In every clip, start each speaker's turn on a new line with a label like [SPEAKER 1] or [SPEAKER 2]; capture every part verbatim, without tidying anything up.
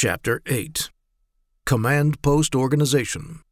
[SPEAKER 1] Chapter eight. Command Post Organization.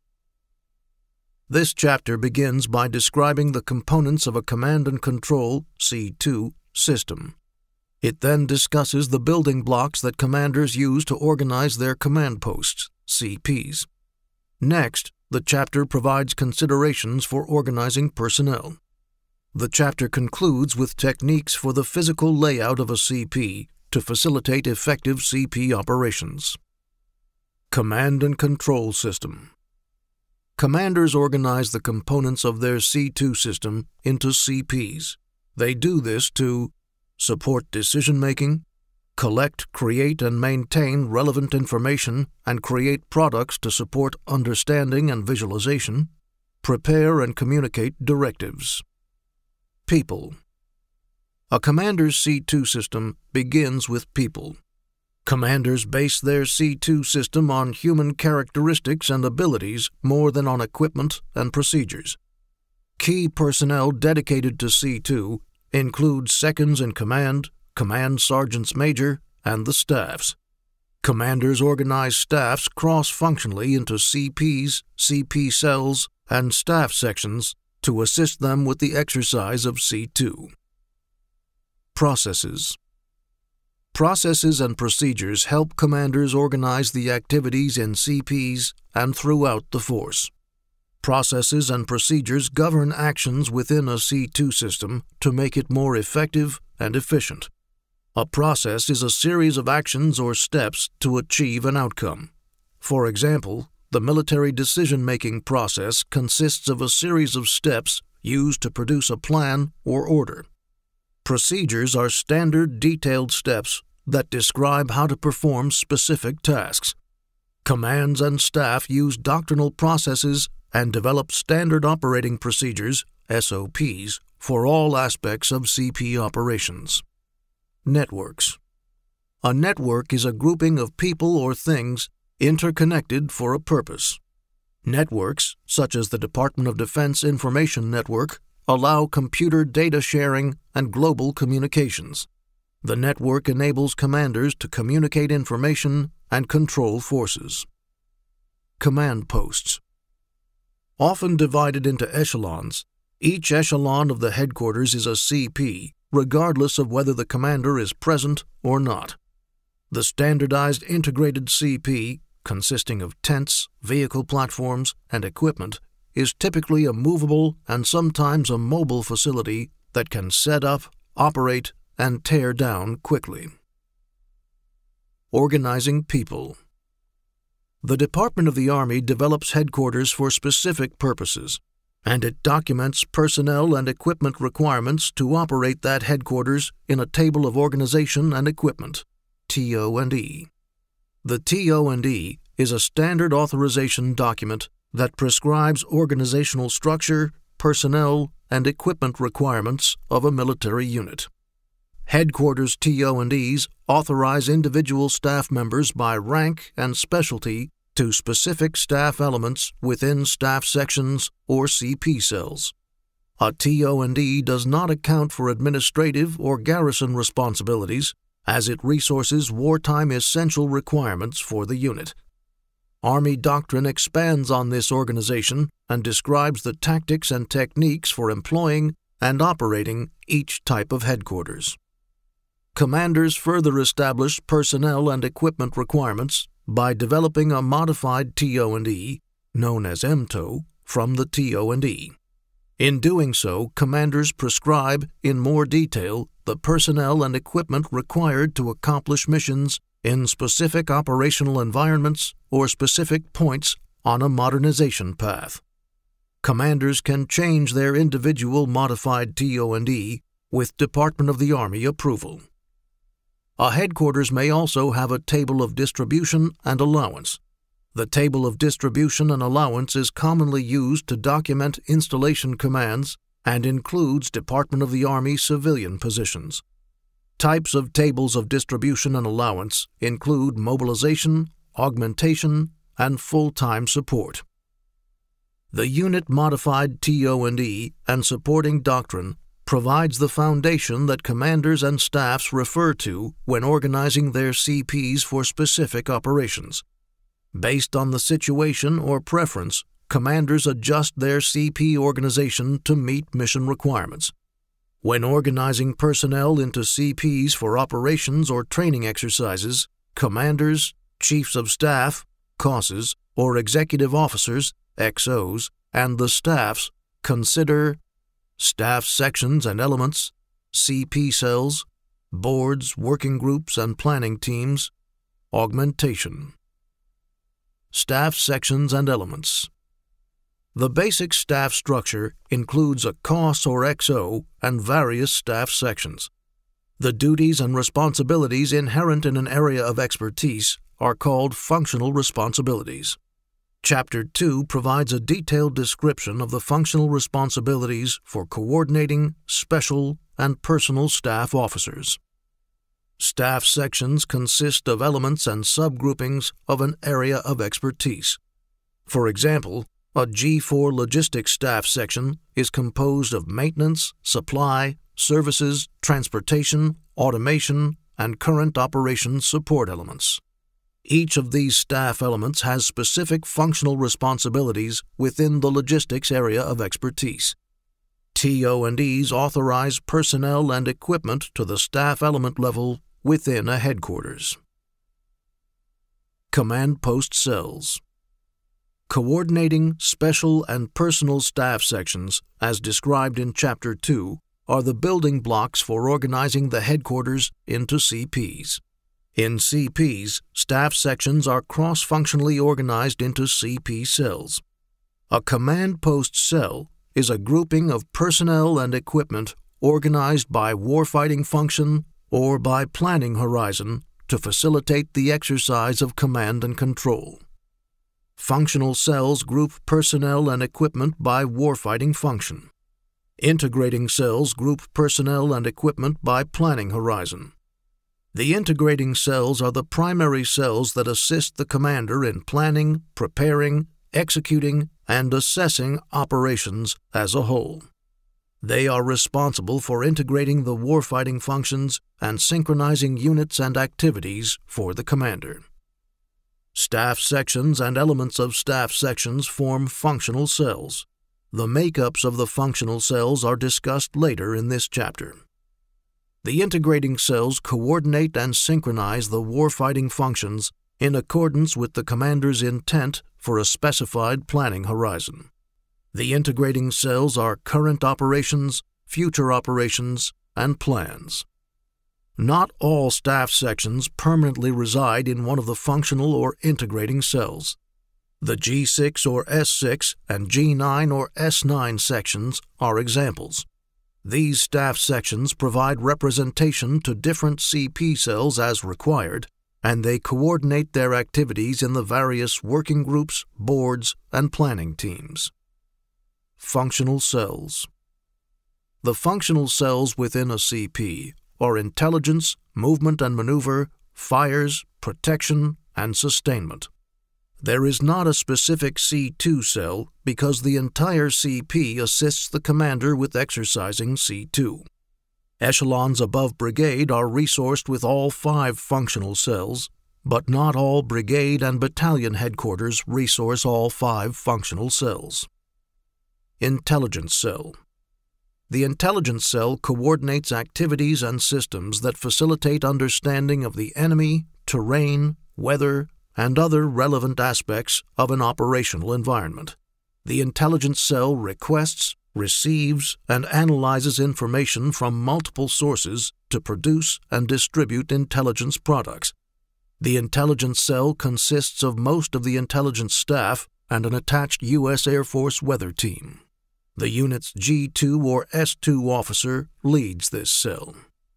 [SPEAKER 1] This chapter begins by describing the components of a command and control C two system. It then discusses the building blocks that commanders use to organize their command posts, C Ps. Next, the chapter provides considerations for organizing personnel. The chapter concludes with techniques for the physical layout of a C P to facilitate effective C P operations. Command and Control System. Commanders organize the components of their C two system into C Ps. They do this to support decision-making, collect, create, and maintain relevant information and create products to support understanding and visualization, prepare and communicate directives. People. A commander's C two system begins with people. Commanders base their C two system on human characteristics and abilities more than on equipment and procedures. Key personnel dedicated to C two include seconds in command, command sergeants major, and the staffs. Commanders organize staffs cross-functionally into C Ps, C P cells, and staff sections to assist them with the exercise of C two. Processes. Processes and procedures help commanders organize the activities in C Ps and throughout the force. Processes and procedures govern actions within a C two system to make it more effective and efficient. A process is a series of actions or steps to achieve an outcome. For example, the military decision-making process consists of a series of steps used to produce a plan or order. Procedures are standard, detailed steps that describe how to perform specific tasks. Commands and staff use doctrinal processes and develop standard operating procedures, S O Ps, for all aspects of C P operations. Networks. A network is a grouping of people or things interconnected for a purpose. Networks, such as the Department of Defense Information Network, allow computer data sharing and global communications. The network enables commanders to communicate information and control forces. Command posts. Often divided into echelons, each echelon of the headquarters is a C P, regardless of whether the commander is present or not. The standardized integrated C P, consisting of tents, vehicle platforms, and equipment, is typically a movable and sometimes a mobile facility that can set up, operate, and tear down quickly. Organizing people. The Department of the Army develops headquarters for specific purposes, and it documents personnel and equipment requirements to operate that headquarters in a Table of Organization and Equipment, T O and E. The T O and E is a standard authorization document that prescribes organizational structure, personnel, and equipment requirements of a military unit. Headquarters T O and Es authorize individual staff members by rank and specialty to specific staff elements within staff sections or C P cells. A T O and E does not account for administrative or garrison responsibilities, as it resources wartime essential requirements for the unit. Army doctrine expands on this organization and describes the tactics and techniques for employing and operating each type of headquarters. Commanders further establish personnel and equipment requirements by developing a modified T O and E, known as M T O, from the T O and E. In doing so, commanders prescribe in more detail the personnel and equipment required to accomplish missions in specific operational environments or specific points on a modernization path. Commanders can change their individual modified T O and E with Department of the Army approval. A headquarters may also have a table of distribution and allowance. The table of distribution and allowance is commonly used to document installation commands and includes Department of the Army civilian positions. Types of tables of distribution and allowance include mobilization, augmentation, and full-time support. The unit-modified T O and E and supporting doctrine provides the foundation that commanders and staffs refer to when organizing their C Ps for specific operations. Based on the situation or preference, commanders adjust their C P organization to meet mission requirements. When organizing personnel into C Ps for operations or training exercises, commanders, chiefs of staff, C O Ss, or executive officers, X Os, and the staffs consider staff sections and elements, C P cells, boards, working groups, and planning teams, augmentation. Staff sections and elements. The basic staff structure includes a C O S or X O and various staff sections. The duties and responsibilities inherent in an area of expertise are called functional responsibilities. Chapter two provides a detailed description of the functional responsibilities for coordinating special and personal staff officers. Staff sections consist of elements and subgroupings of an area of expertise. For example, a G four logistics staff section is composed of maintenance, supply, services, transportation, automation, and current operations support elements. Each of these staff elements has specific functional responsibilities within the logistics area of expertise. T O and Es authorize personnel and equipment to the staff element level within a headquarters. Command Post Cells. Coordinating special and personal staff sections, as described in Chapter two, are the building blocks for organizing the headquarters into C Ps. In C Ps, staff sections are cross-functionally organized into C P cells. A command post cell is a grouping of personnel and equipment organized by warfighting function or by planning horizon to facilitate the exercise of command and control. Functional cells group personnel and equipment by warfighting function. Integrating cells group personnel and equipment by planning horizon. The integrating cells are the primary cells that assist the commander in planning, preparing, executing, and assessing operations as a whole. They are responsible for integrating the warfighting functions and synchronizing units and activities for the commander. Staff sections and elements of staff sections form functional cells. The makeups of the functional cells are discussed later in this chapter. The integrating cells coordinate and synchronize the warfighting functions in accordance with the commander's intent for a specified planning horizon. The integrating cells are current operations, future operations, and plans. Not all staff sections permanently reside in one of the functional or integrating cells. The G six or S six and G nine or S nine sections are examples. These staff sections provide representation to different C P cells as required, and they coordinate their activities in the various working groups, boards, and planning teams. Functional cells. The functional cells within a C P are intelligence, movement and maneuver, fires, protection, and sustainment. There is not a specific C two cell because the entire C P assists the commander with exercising C two. Echelons above brigade are resourced with all five functional cells, but not all brigade and battalion headquarters resource all five functional cells. Intelligence cell. The intelligence cell coordinates activities and systems that facilitate understanding of the enemy, terrain, weather, and other relevant aspects of an operational environment. The intelligence cell requests, receives, and analyzes information from multiple sources to produce and distribute intelligence products. The intelligence cell consists of most of the intelligence staff and an attached U S Air Force weather team. The unit's G two or S two officer leads this cell.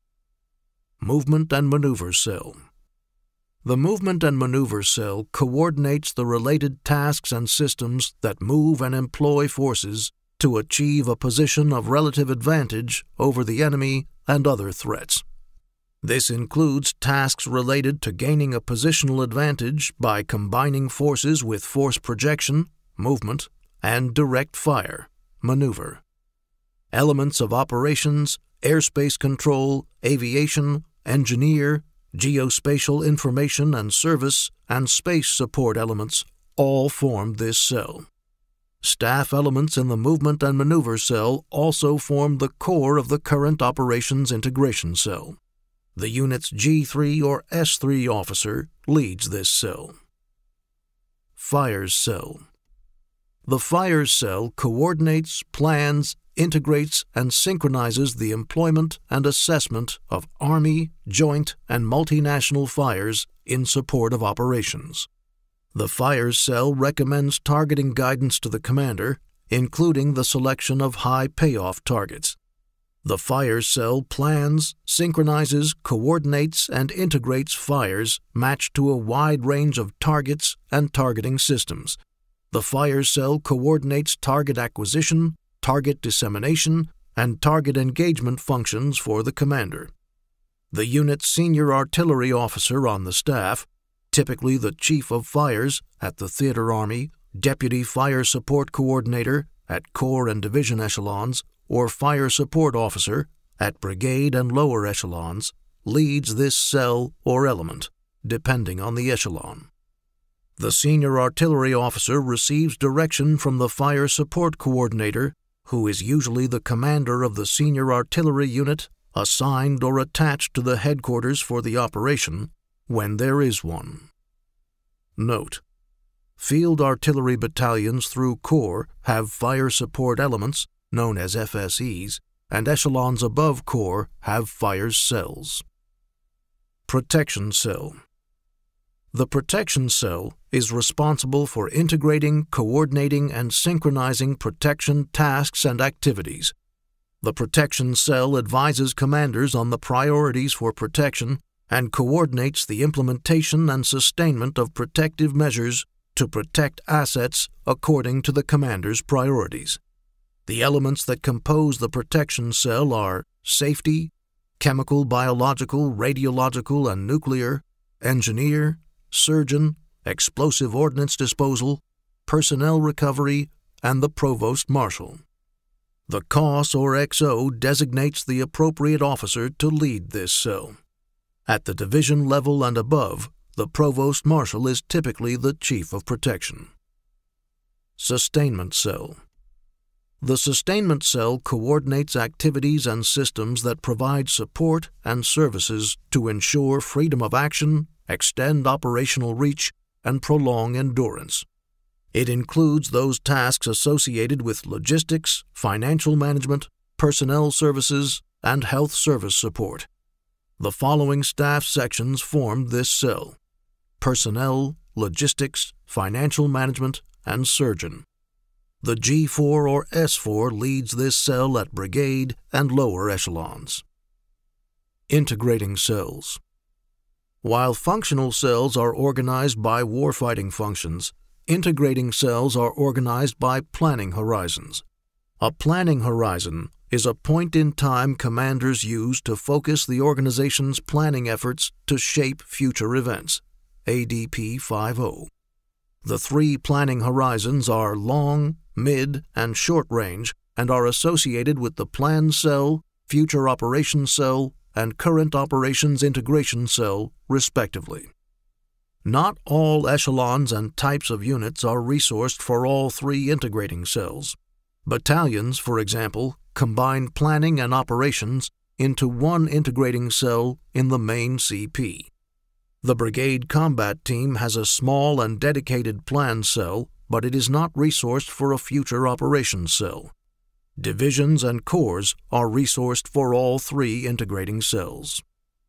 [SPEAKER 1] Movement and Maneuver Cell. The Movement and Maneuver Cell coordinates the related tasks and systems that move and employ forces to achieve a position of relative advantage over the enemy and other threats. This includes tasks related to gaining a positional advantage by combining forces with force projection, movement, and direct fire, maneuver. elements of operations, airspace control, aviation, engineer, geospatial information and service, and space support elements all form this cell. Staff elements in the movement and maneuver cell also form the core of the current operations integration cell. The unit's G three or S three officer leads this cell. Fires cell. The fires cell coordinates, plans, integrates, and synchronizes the employment and assessment of Army, joint, and multinational fires in support of operations. The fires cell recommends targeting guidance to the commander, including the selection of high payoff targets. The fires cell plans, synchronizes, coordinates, and integrates fires matched to a wide range of targets and targeting systems. The fires cell coordinates target acquisition, target dissemination, and target engagement functions for the commander. The unit's senior artillery officer on the staff, typically the Chief of Fires at the Theater Army, Deputy Fire Support Coordinator at Corps and Division echelons, or Fire Support Officer at brigade and lower echelons, leads this cell or element, depending on the echelon. The senior artillery officer receives direction from the Fire Support Coordinator, who is usually the commander of the senior artillery unit assigned or attached to the headquarters for the operation, when there is one. Note: Field artillery battalions through Corps have fire support elements, known as F S Es, and echelons above Corps have fires cells. Protection cell. The protection cell is responsible for integrating, coordinating, and synchronizing protection tasks and activities. The protection cell advises commanders on the priorities for protection and coordinates the implementation and sustainment of protective measures to protect assets according to the commander's priorities. The elements that compose the protection cell are safety, chemical, biological, radiological, and nuclear, engineer, surgeon, explosive ordnance disposal, personnel recovery, and the provost marshal. The C O S or X O designates the appropriate officer to lead this cell. At the division level and above, the provost marshal is typically the chief of protection. Sustainment cell. The sustainment cell coordinates activities and systems that provide support and services to ensure freedom of action, extend operational reach, and prolong endurance. It includes those tasks associated with logistics, financial management, personnel services, and health service support. The following staff sections form this cell: personnel, logistics, financial management, and surgeon. The G four or S four leads this cell at brigade and lower echelons. Integrating cells. While functional cells are organized by warfighting functions, integrating cells are organized by planning horizons. A planning horizon is a point in time commanders use to focus the organization's planning efforts to shape future events. A D P fifty. The three planning horizons are long, mid, and short range and are associated with the plan cell, future operations cell, and current operations integration cell, respectively. Not all echelons and types of units are resourced for all three integrating cells. Battalions, for example, combine planning and operations into one integrating cell in the main C P. The brigade combat team has a small and dedicated plan cell, but it is not resourced for a future operations cell. Divisions and corps are resourced for all three integrating cells.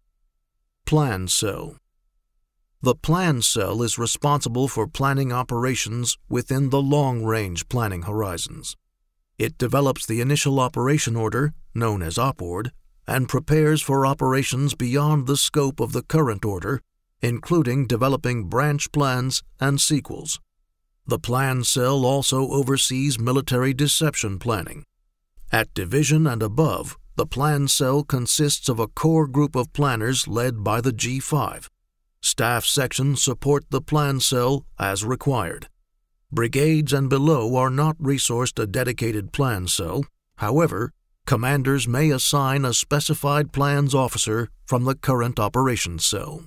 [SPEAKER 1] Plan cell. The plan cell is responsible for planning operations within the long-range planning horizons. It develops the initial operation order, known as OPORD, and prepares for operations beyond the scope of the current order, including developing branch plans and sequels. The plan cell also oversees military deception planning. At division and above, the plan cell consists of a core group of planners led by the G five. Staff sections support the plan cell as required. Brigades and below are not resourced a dedicated plan cell. However, Commanders may assign a specified plans officer from the current operations cell.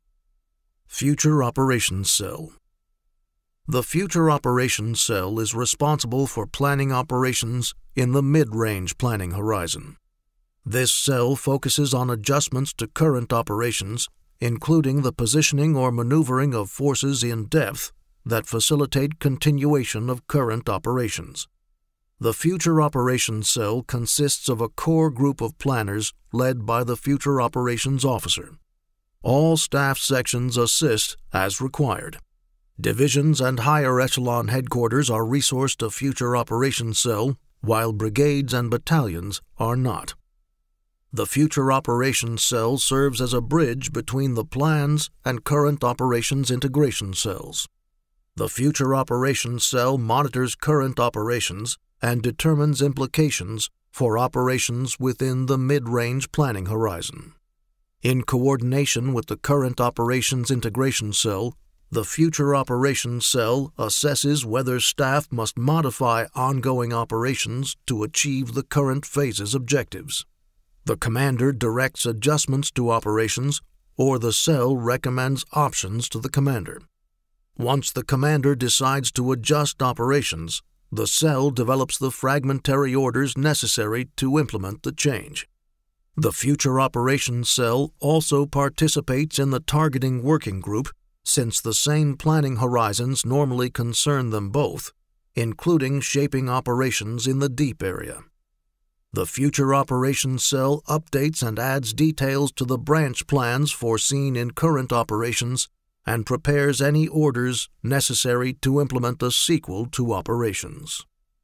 [SPEAKER 1] Future Operations Cell. The Future Operations Cell is responsible for planning operations in the mid-range planning horizon. This cell focuses on adjustments to current operations, including the positioning or maneuvering of forces in depth that facilitate continuation of current operations. The Future Operations Cell consists of a core group of planners led by the Future Operations Officer. All staff sections assist as required. Divisions and higher echelon headquarters are resourced to Future Operations Cell, while brigades and battalions are not. The Future Operations Cell serves as a bridge between the plans and current operations integration cells. The Future Operations Cell monitors current operations and determines implications for operations within the mid-range planning horizon. In coordination with the Current Operations Integration Cell, the Future Operations Cell assesses whether staff must modify ongoing operations to achieve the current phase's objectives. The commander directs adjustments to operations, or the cell recommends options to the commander. Once the commander decides to adjust operations, the cell develops the fragmentary orders necessary to implement the change. The Future Operations Cell also participates in the targeting working group, since the same planning horizons normally concern them both, including shaping operations in the deep area. The Future Operations Cell updates and adds details to the branch plans foreseen in current operations and prepares any orders necessary to implement a sequel to operations.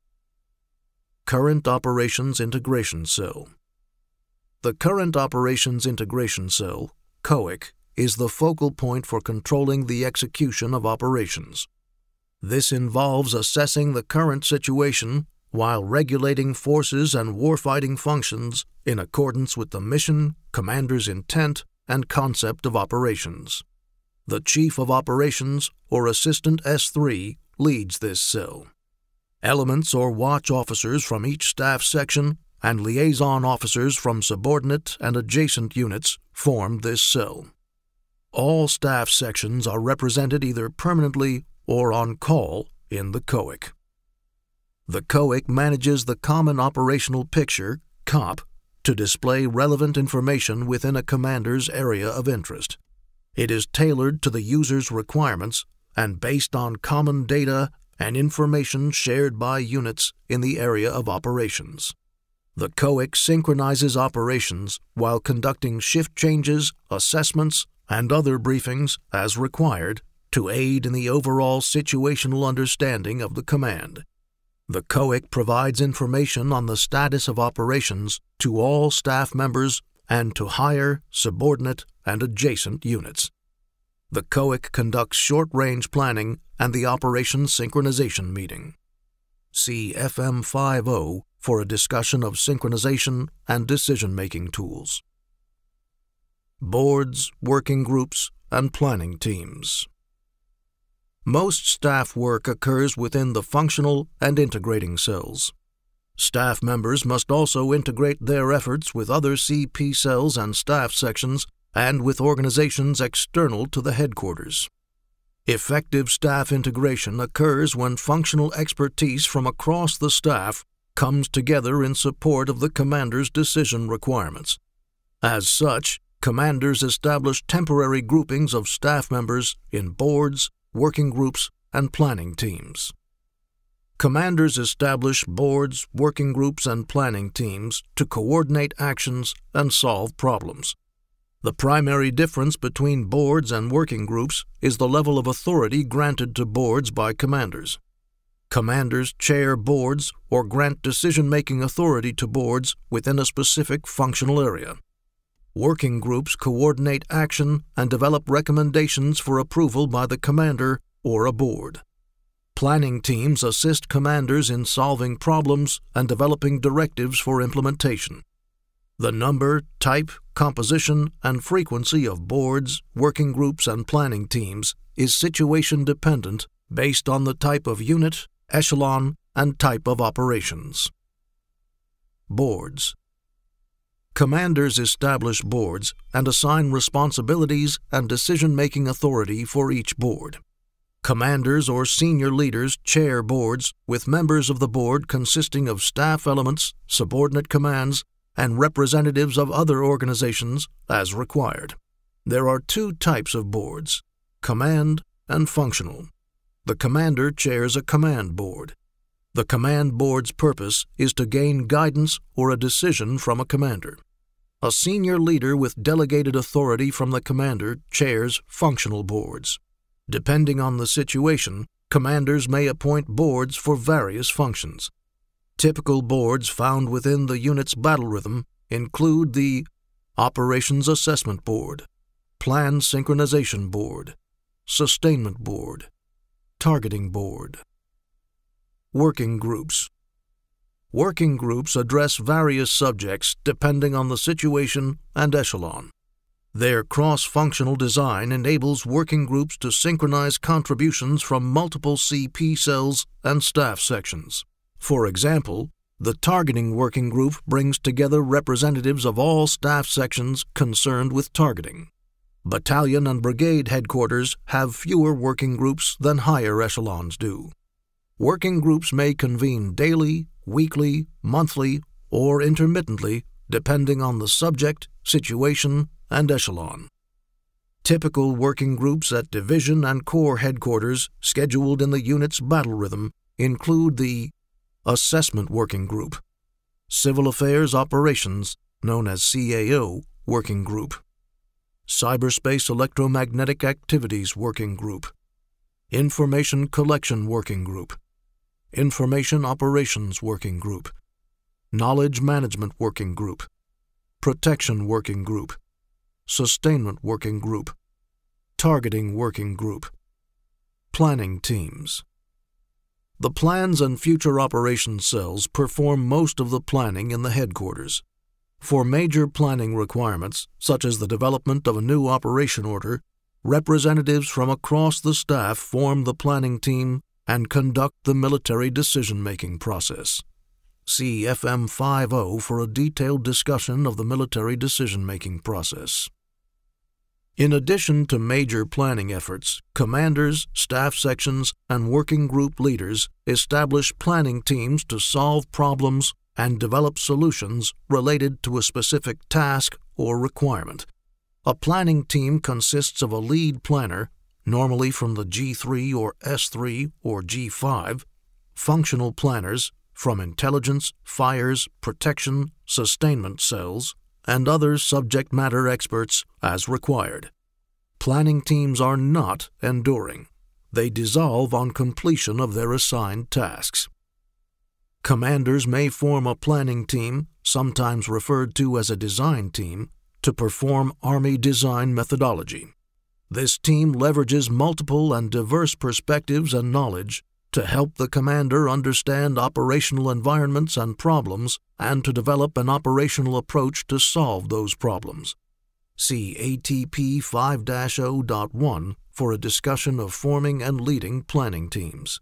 [SPEAKER 1] Current Operations Integration Cell. The Current Operations Integration Cell, C O I C, is the focal point for controlling the execution of operations. This involves assessing the current situation while regulating forces and warfighting functions in accordance with the mission, commander's intent, and concept of operations. The Chief of Operations, or Assistant S three, leads this cell. Elements or watch officers from each staff section and liaison officers from subordinate and adjacent units form this cell. All staff sections are represented either permanently or on call in the C O I C. The C O I C manages the Common Operational Picture, C O P, to display relevant information within a commander's area of interest. It is tailored to the user's requirements and based on common data and information shared by units in the area of operations. The C O I C synchronizes operations while conducting shift changes, assessments, and other briefings as required to aid in the overall situational understanding of the command. The C O I C provides information on the status of operations to all staff members and to higher, subordinate, and adjacent units. The C O I C conducts short-range planning and the Operations Synchronization Meeting. See F M fifty for a discussion of synchronization and decision-making tools. Boards, working groups, and planning teams. Most staff work occurs within the functional and integrating cells. Staff members must also integrate their efforts with other C P cells and staff sections and with organizations external to the headquarters. Effective staff integration occurs when functional expertise from across the staff comes together in support of the commander's decision requirements. As such, commanders establish temporary groupings of staff members in boards, working groups, and planning teams. Commanders establish boards, working groups, and planning teams to coordinate actions and solve problems. The primary difference between boards and working groups is the level of authority granted to boards by commanders. Commanders chair boards or grant decision-making authority to boards within a specific functional area. Working groups coordinate action and develop recommendations for approval by the commander or a board. Planning teams assist commanders in solving problems and developing directives for implementation. The number, type, composition, and frequency of boards, working groups, and planning teams is situation-dependent based on the type of unit, echelon, and type of operations. Boards. Commanders establish boards and assign responsibilities and decision-making authority for each board. Commanders or senior leaders chair boards, with members of the board consisting of staff elements, subordinate commands, and representatives of other organizations as required. There are two types of boards: command and functional. The commander chairs a command board. The command board's purpose is to gain guidance or a decision from a commander. A senior leader with delegated authority from the commander chairs functional boards. Depending on the situation, commanders may appoint boards for various functions. Typical boards found within the unit's battle rhythm include the Operations Assessment Board, Plan Synchronization Board, Sustainment Board, Targeting Board. Working groups. Working groups address various subjects depending on the situation and echelon. Their cross-functional design enables working groups to synchronize contributions from multiple C P cells and staff sections. For example, the Targeting Working Group brings together representatives of all staff sections concerned with targeting. Battalion and brigade headquarters have fewer working groups than higher echelons do. Working groups may convene daily, weekly, monthly, or intermittently, depending on the subject, situation, and echelon. Typical working groups at division and corps headquarters scheduled in the unit's battle rhythm include the Assessment Working Group, Civil Affairs Operations, known as C A O, Working Group, Cyberspace Electromagnetic Activities Working Group, Information Collection Working Group, Information Operations Working Group, Knowledge Management Working Group, Protection Working Group, Sustainment Working Group, Targeting Working Group. Planning Teams. The plans and future operations cells perform most of the planning in the headquarters. For major planning requirements, such as the development of a new operation order, representatives from across the staff form the planning team and conduct the military decision-making process. See F M fifty for a detailed discussion of the military decision-making process. In addition to major planning efforts, commanders, staff sections, and working group leaders establish planning teams to solve problems and develop solutions related to a specific task or requirement. A planning team consists of a lead planner, normally from the G three or S three or G five, functional planners from intelligence, fires, protection, sustainment cells, and other subject matter experts as required. Planning teams are not enduring. They dissolve on completion of their assigned tasks. Commanders may form a planning team, sometimes referred to as a design team, to perform Army design methodology. This team leverages multiple and diverse perspectives and knowledge to help the commander understand operational environments and problems and to develop an operational approach to solve those problems. See A T P five point oh point one for a discussion of forming and leading planning teams.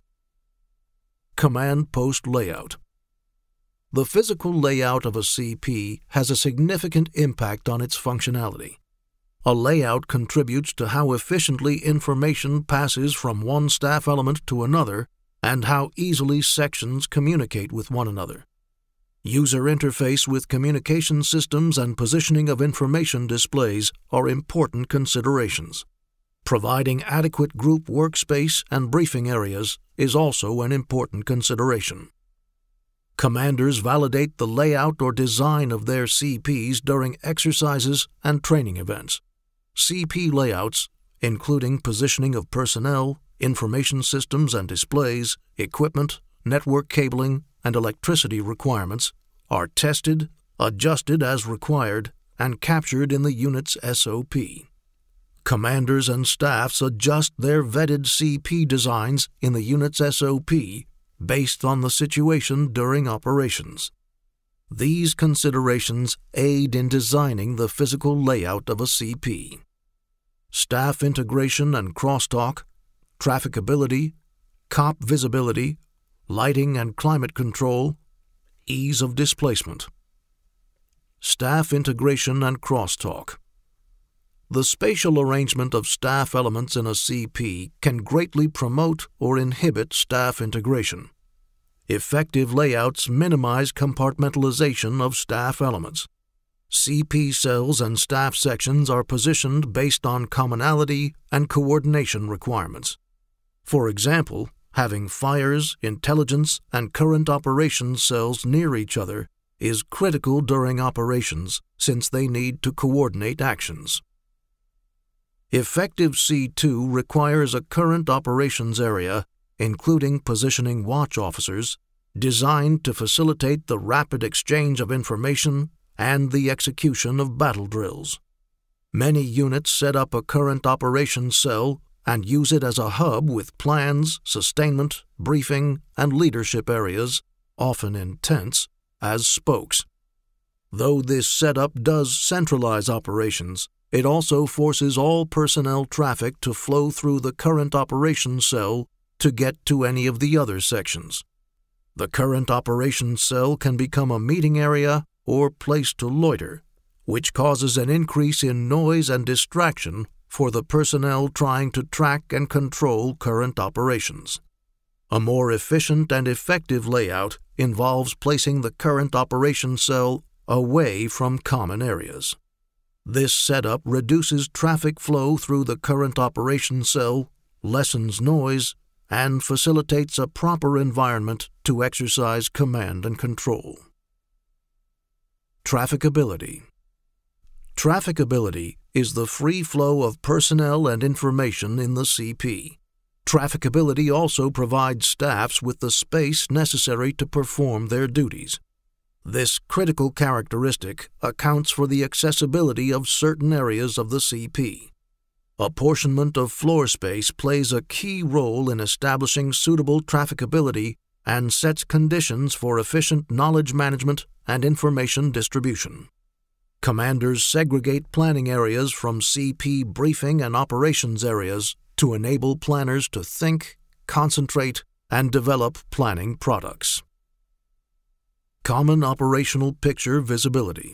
[SPEAKER 1] Command Post Layout. The physical layout of a C P has a significant impact on its functionality. A layout contributes to how efficiently information passes from one staff element to another and how easily sections communicate with one another. User interface with communication systems and positioning of information displays are important considerations. Providing adequate group workspace and briefing areas is also an important consideration. Commanders validate the layout or design of their C Ps during exercises and training events. C P layouts, including positioning of personnel, information systems and displays, equipment, network cabling, and electricity requirements, are tested, adjusted as required, and captured in the unit's S O P. Commanders and staffs adjust their vetted C P designs in the unit's S O P based on the situation during operations. These considerations aid in designing the physical layout of a C P. Staff integration and crosstalk, trafficability, C O P visibility, lighting and climate control, ease of displacement, Staff integration and crosstalk. The spatial arrangement of staff elements in a C P can greatly promote or inhibit staff integration. Effective layouts minimize compartmentalization of staff elements. C P cells and staff sections are positioned based on commonality and coordination requirements. For example, having fires, intelligence, and current operations cells near each other is critical during operations since they need to coordinate actions. Effective C two requires a current operations area, including positioning watch officers, designed to facilitate the rapid exchange of information and the execution of battle drills. Many units set up a current operations cell and use it as a hub with plans, sustainment, briefing, and leadership areas, often in tents, as spokes. Though this setup does centralize operations, it also forces all personnel traffic to flow through the current operations cell to get to any of the other sections. The current operations cell can become a meeting area or place to loiter, which causes an increase in noise and distraction for the personnel trying to track and control current operations. A more efficient and effective layout involves placing the current operations cell away from common areas. This setup reduces traffic flow through the current operations cell, lessens noise, and facilitates a proper environment to exercise command and control. Trafficability. Trafficability is the free flow of personnel and information in the C P. Trafficability also provides staffs with the space necessary to perform their duties. This critical characteristic accounts for the accessibility of certain areas of the C P. Apportionment of floor space plays a key role in establishing suitable trafficability and sets conditions for efficient knowledge management and information distribution. Commanders segregate planning areas from C P briefing and operations areas to enable planners to think, concentrate, and develop planning products. Common Operational Picture Visibility.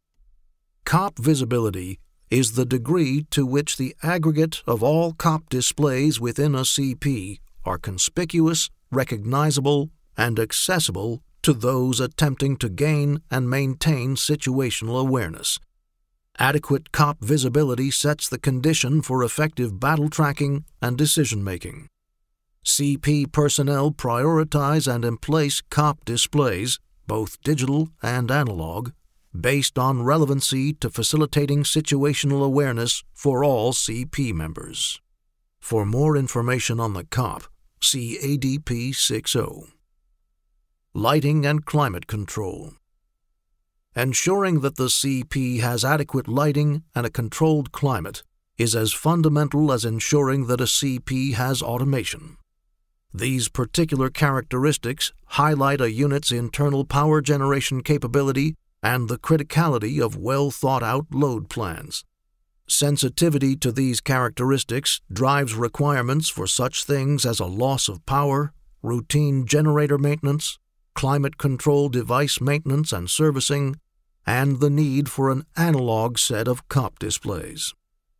[SPEAKER 1] C O P visibility is the degree to which the aggregate of all C O P displays within a C P are conspicuous, recognizable, and accessible to those attempting to gain and maintain situational awareness. Adequate C O P visibility sets the condition for effective battle tracking and decision-making. C P personnel prioritize and emplace C O P displays, both digital and analog, based on relevancy to facilitating situational awareness for all C P members. For more information on the C O P, see A D P six oh. Lighting and climate control. Ensuring that the C P has adequate lighting and a controlled climate is as fundamental as ensuring that a C P has automation. These particular characteristics highlight a unit's internal power generation capability and the criticality of well-thought-out load plans. Sensitivity to these characteristics drives requirements for such things as a loss of power, routine generator maintenance, climate control device maintenance and servicing, and the need for an analog set of C O P displays.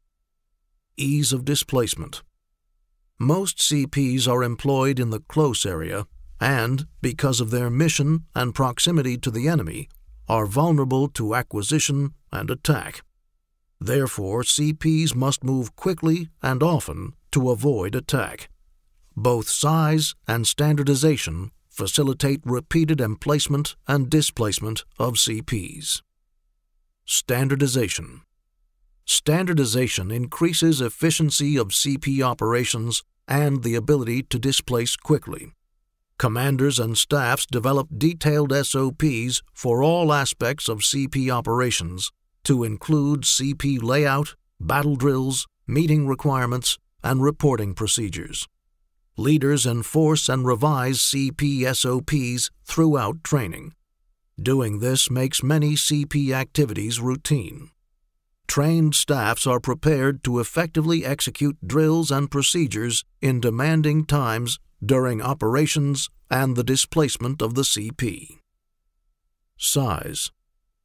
[SPEAKER 1] Ease of displacement. Most C Ps are employed in the close area and, because of their mission and proximity to the enemy, are vulnerable to acquisition and attack. Therefore, C Ps must move quickly and often to avoid attack. Both size and standardization facilitate repeated emplacement and displacement of C Ps. Standardization. Standardization increases efficiency of C P operations and the ability to displace quickly. Commanders and staffs develop detailed S O Ps for all aspects of C P operations to include C P layout, battle drills, meeting requirements, and reporting procedures. Leaders enforce and revise C P S O Ps throughout training. Doing this makes many C P activities routine. Trained staffs are prepared to effectively execute drills and procedures in demanding times during operations and the displacement of the C P. Size.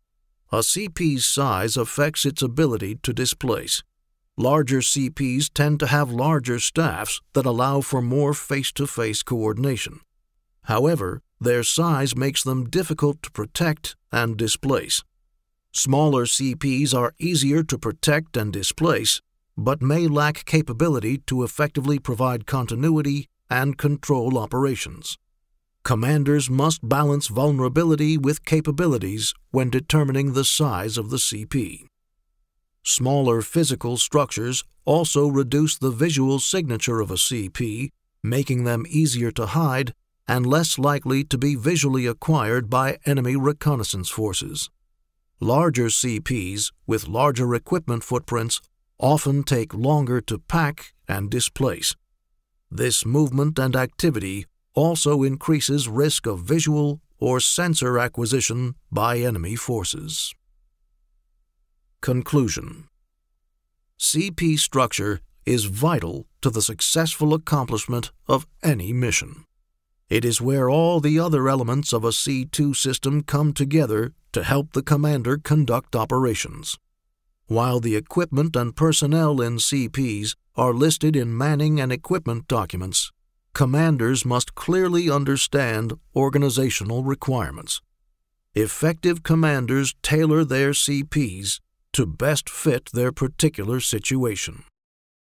[SPEAKER 1] A C P's size affects its ability to displace. Larger C Ps tend to have larger staffs that allow for more face-to-face coordination. However, their size makes them difficult to protect and displace. Smaller C Ps are easier to protect and displace, but may lack capability to effectively provide continuity and control operations. Commanders must balance vulnerability with capabilities when determining the size of the C P. Smaller physical structures also reduce the visual signature of a C P, making them easier to hide and less likely to be visually acquired by enemy reconnaissance forces. Larger C Ps with larger equipment footprints often take longer to pack and displace. This movement and activity also increases risk of visual or sensor acquisition by enemy forces. Conclusion. C P structure is vital to the successful accomplishment of any mission. It is where all the other elements of a C two system come together to help the commander conduct operations. While the equipment and personnel in C Ps are listed in manning and equipment documents, commanders must clearly understand organizational requirements. Effective commanders tailor their C Ps to best fit their particular situation.